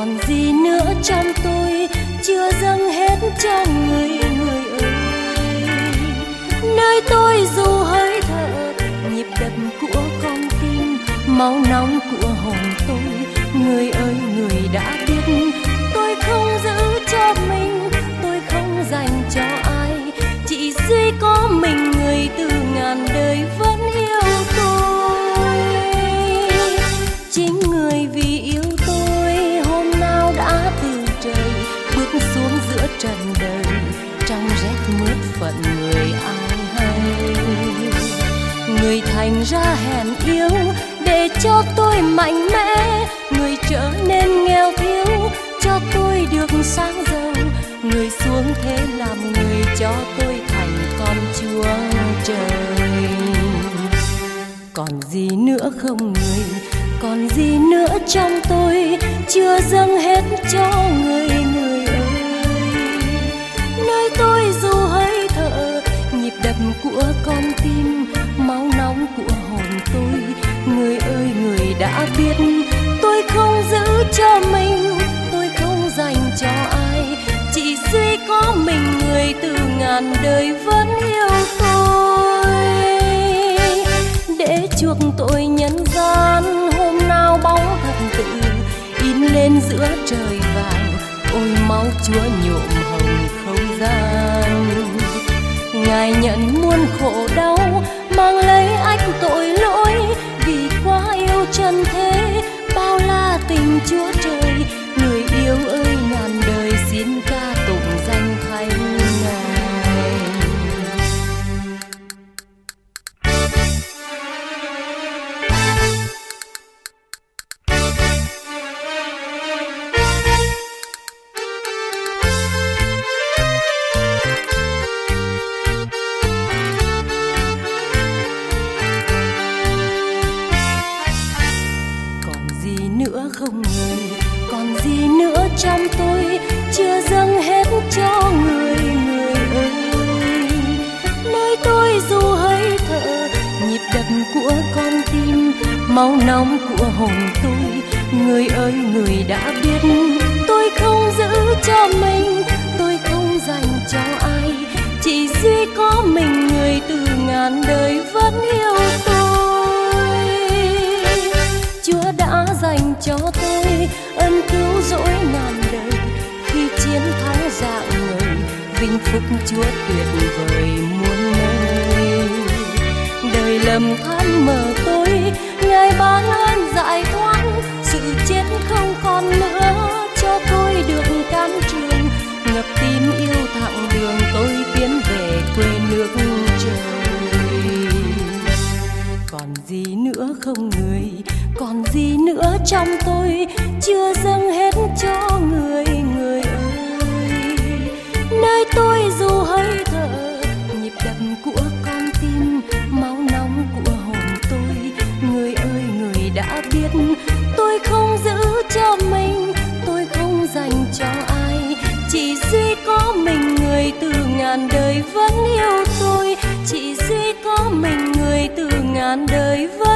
còn gì nữa trong tôi chưa dâng hết cho người ơi. Nơi tôi dù hơi thở, nhịp đập của con tim, máu nóng của hồn tôi, người ơi người đã biết tôi không giữ cho mình, tôi không dành cho ai, chỉ duy có mình người từ ngàn đời vẫn yêu tôi. Chính người vì yêu tôi hôm nào đã từ trời bước xuống giữa trần đời, trong rét mướt phận người ai hay. Người thành ra hèn yếu để cho tôi mạnh mẽ, người trở nên nghèo thiếu cho tôi được sáng giàu, người xuống thế làm người cho tôi thành con Chúa Trời. Còn gì nữa không người, còn gì nữa trong tôi chưa dâng hết cho người ơi. Nơi tôi dù hơi thở, nhịp đập của con tim, máu nóng của hồn tôi, người ơi người đã biết tôi không giữ cho mình, tôi không dành cho ai, chỉ duy có mình người từ ngàn đời vẫn yêu tôi. Để chuộc tội nhân gian hôm nào bóng thật tự in lên giữa trời vàng, ôi máu Chúa nhuộm hồng không gian. Ngài nhận muôn khổ đau mang lấy ách tội lỗi, vì quá yêu trần thế bao la tình Chúa Trời. Người yêu ơi ngàn đời xin ca tụng danh thánh Ngài. Không người, còn gì nữa trong tôi chưa dâng hết cho người ơi. Nơi tôi dù hơi thở, nhịp đập của con tim, máu nóng của hồn tôi, người ơi người đã biết tôi không giữ cho mình, tôi không dành cho ai, chỉ duy có mình người từ ngàn đời vẫn yêu tôi. Chúa đã dành cho tôi ơn cứu rỗi ngàn đời, khi chiến thắng dạng người, vinh phúc Chúa tuyệt vời muôn nơi. Đời lầm than mờ tối, Ngài ban ơn giải thoát, sự chết không còn nữa cho tôi được can trường, ngập tin yêu thẳng đường tôi tiến về quê nước trời. Còn gì nữa không người, còn gì nữa trong tôi chưa dâng hết cho người ơi. Nơi tôi dù hơi thở, nhịp đập của con tim, máu nóng của hồn tôi, người ơi người đã biết tôi không giữ cho mình, tôi không dành cho ai, chỉ duy có mình người từ ngàn đời vẫn yêu tôi, chỉ duy có mình người từ ngàn đời vẫn